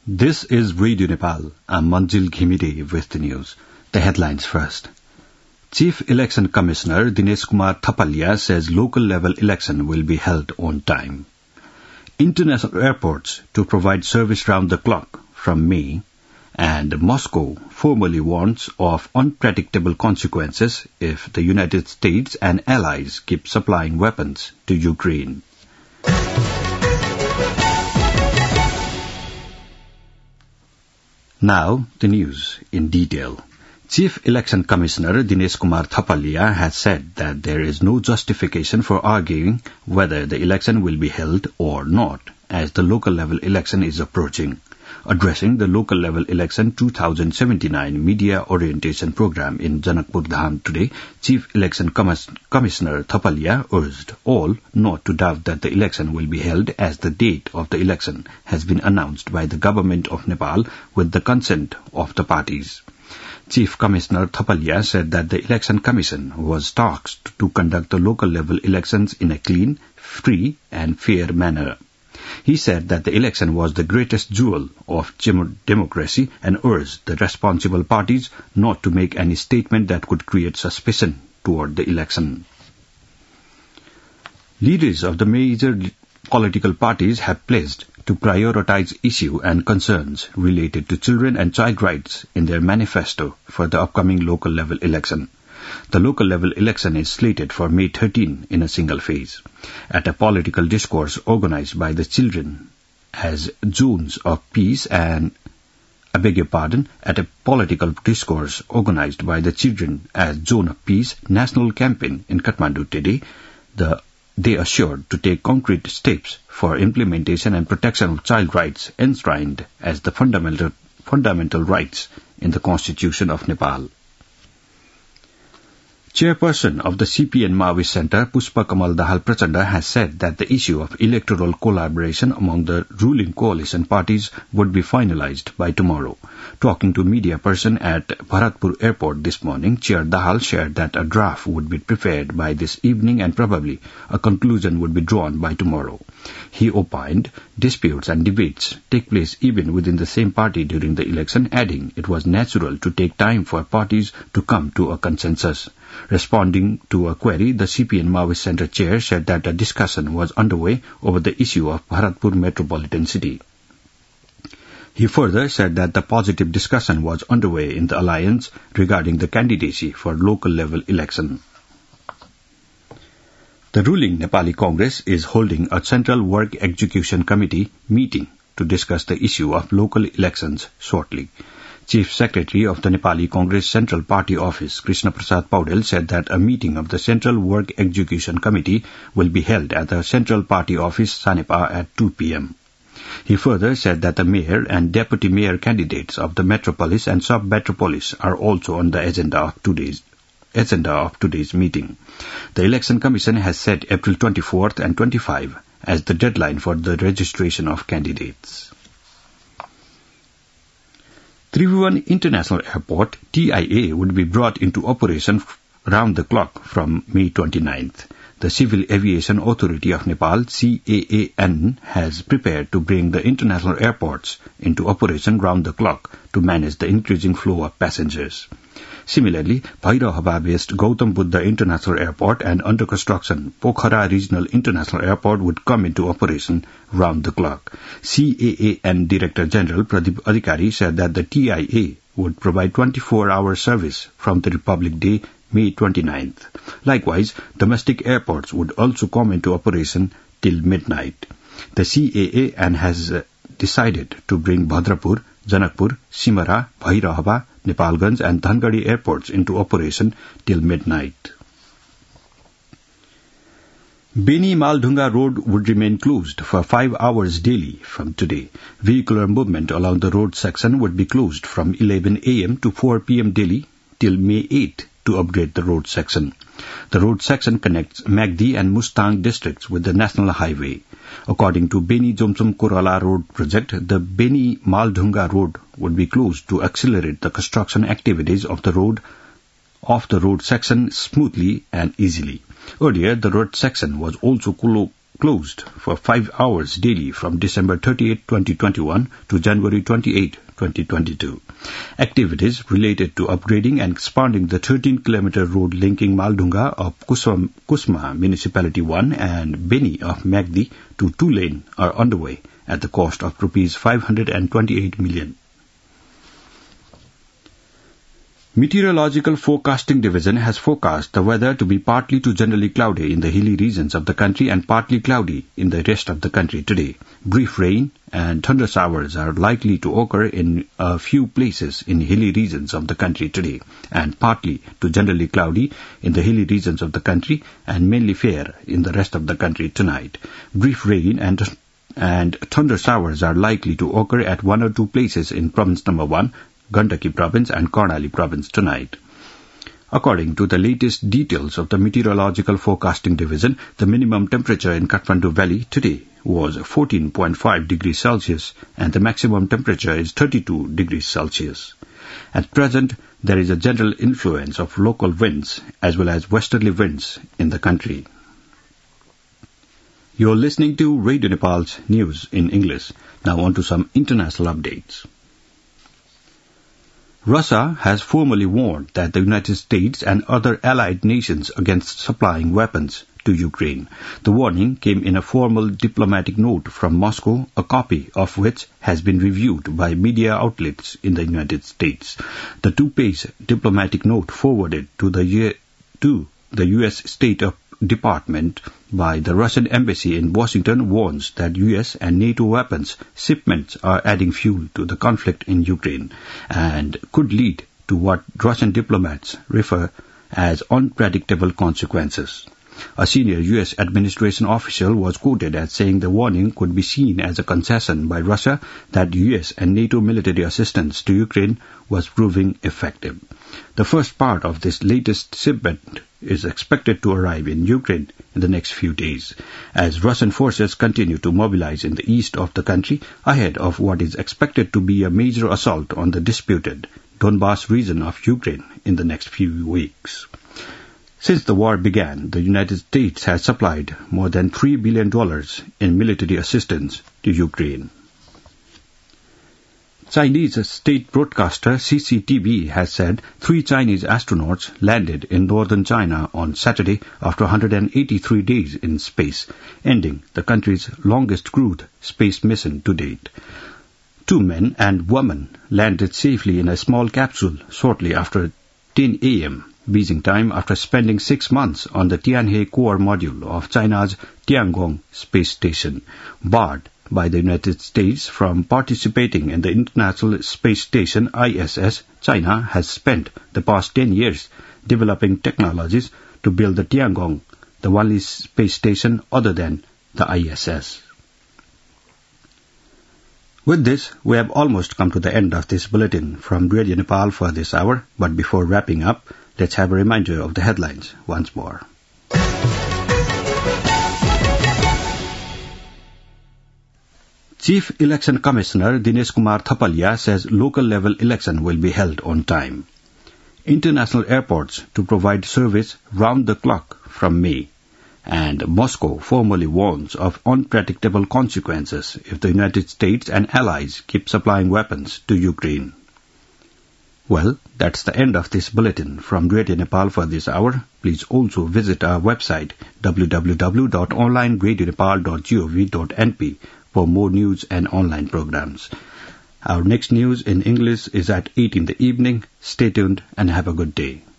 This is Radio Nepal. I'm Manjil Ghimire with the news. The headlines first. Chief Election Commissioner Dinesh Kumar Thapaliya says local-level election will be held on time. International airports to provide service round the clock from May, and Moscow formally warns of unpredictable consequences if the United States and allies keep supplying weapons to Ukraine. Now, the news in detail. Chief Election Commissioner Dinesh Kumar Thapaliya has said that there is no justification for arguing whether the election will be held or not, as the local-level election is approaching. Addressing the local-level election 2079 media orientation program in Janakpur Dham today, Chief Election Commissioner Thapaliya urged all not to doubt that the election will be held, as the date of the election has been announced by the government of Nepal with the consent of the parties. Chief Commissioner Thapaliya said that the Election Commission was tasked to conduct the local-level elections in a clean, free and fair manner. He said that the election was the greatest jewel of democracy and urged the responsible parties not to make any statement that could create suspicion toward the election. Leaders of the major political parties have pledged to prioritize issues and concerns related to children and child rights in their manifesto for the upcoming local-level election. The local-level election is slated for May 13 in a single phase. At a political discourse organized by the children as Zones of Peace at a political discourse organized by the children as Zone of Peace national campaign in Kathmandu today, they assured to take concrete steps for implementation and protection of child rights enshrined as the fundamental rights in the Constitution of Nepal. Chairperson of the CPN Maoist Center, Pushpa Kamal Dahal Prachanda, has said that the issue of electoral collaboration among the ruling coalition parties would be finalized by tomorrow. Talking to media person at Bharatpur Airport this morning, Chair Dahal shared that a draft would be prepared by this evening and probably a conclusion would be drawn by tomorrow. He opined disputes and debates take place even within the same party during the election, adding it was natural to take time for parties to come to a consensus. Responding to a query, the CPN Maoist Center chair said that a discussion was underway over the issue of Bharatpur metropolitan city. He further said that the positive discussion was underway in the alliance regarding the candidacy for local-level election. The ruling Nepali Congress is holding a Central Work Execution Committee meeting to discuss the issue of local elections shortly. Chief Secretary of the Nepali Congress Central Party Office, Krishna Prasad Paudel, said that a meeting of the Central Work Execution Committee will be held at the Central Party Office, Sanepa, at 2 p.m. He further said that the mayor and deputy mayor candidates of the metropolis and sub-metropolis are also on the agenda of today's meeting. The Election Commission has set April 24th and 25 as the deadline for the registration of candidates. Tribhuvan International Airport, TIA, would be brought into operation round the clock from May 29th. The Civil Aviation Authority of Nepal, CAAN, has prepared to bring the international airports into operation round the clock to manage the increasing flow of passengers. Similarly, Bhairahaba-based Gautam Buddha International Airport and under construction Pokhara Regional International Airport would come into operation round the clock. CAAN Director General Pradeep Adhikari said that the TIA would provide 24-hour service from the Republic Day, May 29th. Likewise, domestic airports would also come into operation till midnight. The CAAN has decided to bring Bhadrapur, Janakpur, Simara, Bhairahaba, Nepalganj and Dhangadi airports into operation till midnight. Beni Maldhunga Road would remain closed for 5 hours daily from today. Vehicular movement along the road section would be closed from 11 a.m. to 4 p.m. daily till May 8 to upgrade the road section. The road section connects Magdi and Mustang districts with the national highway. According to Beni Jomsom Korala Road project, the Beni Maldhunga Road would be closed to accelerate the construction activities of the road section smoothly and easily. Earlier, the road section was also closed for 5 hours daily from December 38, 2021 to January 28, 2022. Activities related to upgrading and expanding the 13-kilometer road linking Maldunga of Kusma Municipality 1 and Beni of Magdi to 2-lane are underway at the cost of Rs 528 million. Meteorological Forecasting Division has forecast the weather to be partly to generally cloudy in the hilly regions of the country and partly cloudy in the rest of the country today. Brief rain and thunder showers are likely to occur in a few places in hilly regions of the country today and partly to generally cloudy in the hilly regions of the country and mainly fair in the rest of the country tonight. Brief rain and thunder showers are likely to occur at 1 or 2 places in Province Number 1, Gandaki Province and Karnali Province tonight. According to the latest details of the Meteorological Forecasting Division, the minimum temperature in Kathmandu Valley today was 14.5 degrees Celsius and the maximum temperature is 32 degrees Celsius. At present, there is a general influence of local winds as well as westerly winds in the country. You're listening to Radio Nepal's news in English. Now on to some international updates. Russia has formally warned that the United States and other allied nations against supplying weapons to Ukraine. The warning came in a formal diplomatic note from Moscow, a copy of which has been reviewed by media outlets in the United States. The 2-page diplomatic note forwarded to the U.S. State Department by the Russian embassy in Washington warns that U.S. and NATO weapons shipments are adding fuel to the conflict in Ukraine and could lead to what Russian diplomats refer as unpredictable consequences. A senior U.S. administration official was quoted as saying the warning could be seen as a concession by Russia that U.S. and NATO military assistance to Ukraine was proving effective. The first part of this latest shipment is expected to arrive in Ukraine in the next few days, as Russian forces continue to mobilize in the east of the country ahead of what is expected to be a major assault on the disputed Donbas region of Ukraine in the next few weeks. Since the war began, the United States has supplied more than $3 billion in military assistance to Ukraine. Chinese state broadcaster CCTV has said 3 Chinese astronauts landed in northern China on Saturday after 183 days in space, ending the country's longest crewed space mission to date. 2 men and woman landed safely in a small capsule shortly after 10 a.m. Beijing time after spending 6 months on the Tianhe core module of China's Tiangong space station, barred by the United States from participating in the International Space Station ISS. China has spent the past 10 years developing technologies to build the Tiangong, the only space station other than the ISS. With this, we have almost come to the end of this bulletin from Radio Nepal for this hour, but before wrapping up, let's have a reminder of the headlines once more. Chief Election Commissioner Dinesh Kumar Thapalia says local-level election will be held on time. International airports to provide service round the clock from May. And Moscow formally warns of unpredictable consequences if the United States and allies keep supplying weapons to Ukraine. Well, that's the end of this bulletin from Radio Nepal for this hour. Please also visit our website www.onlineradionepal.gov.np for more news and online programs. Our next news in English is at 8 in the evening. Stay tuned and have a good day.